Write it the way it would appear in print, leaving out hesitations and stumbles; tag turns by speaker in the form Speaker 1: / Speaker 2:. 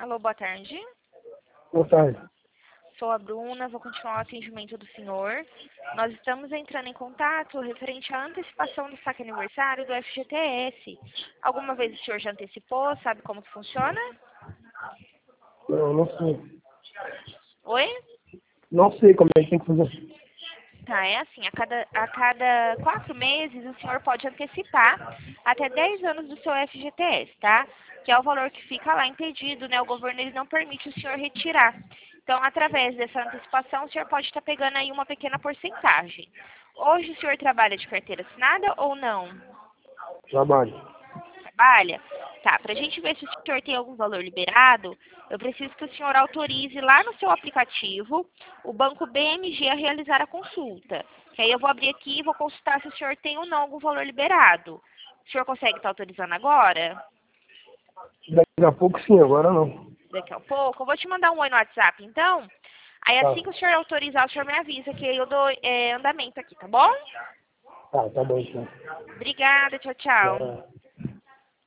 Speaker 1: Alô, boa tarde.
Speaker 2: Boa tarde.
Speaker 1: Sou a Bruna, vou continuar o atendimento do senhor. Nós estamos entrando em contato referente à antecipação do saque aniversário do FGTS. Alguma vez o senhor já antecipou? Sabe como que funciona?
Speaker 2: Não sei.
Speaker 1: Oi?
Speaker 2: Não sei como é que tem que fazer.
Speaker 1: Tá, é assim, a cada 4 meses o senhor pode antecipar até 10 anos do seu FGTS, tá? Que é o valor que fica lá impedido, né? O governo ele não permite o senhor retirar. Então, através dessa antecipação, o senhor pode estar pegando aí uma pequena porcentagem. Hoje o senhor trabalha de carteira assinada ou não?
Speaker 2: Trabalho.
Speaker 1: Trabalha? Tá, pra gente ver se o senhor tem algum valor liberado, eu preciso que o senhor autorize lá no seu aplicativo o Banco BMG a realizar a consulta. Que aí eu vou abrir aqui e vou consultar se o senhor tem ou não algum valor liberado. O senhor consegue estar autorizando agora?
Speaker 2: Daqui a pouco sim, agora não.
Speaker 1: Daqui a pouco? Eu vou te mandar um oi no WhatsApp, então. Aí
Speaker 2: Tá.
Speaker 1: assim que o senhor autorizar, o senhor me avisa, que aí eu dou andamento aqui, tá bom?
Speaker 2: Tá bom então.
Speaker 1: Obrigada, tchau, tchau.
Speaker 2: É.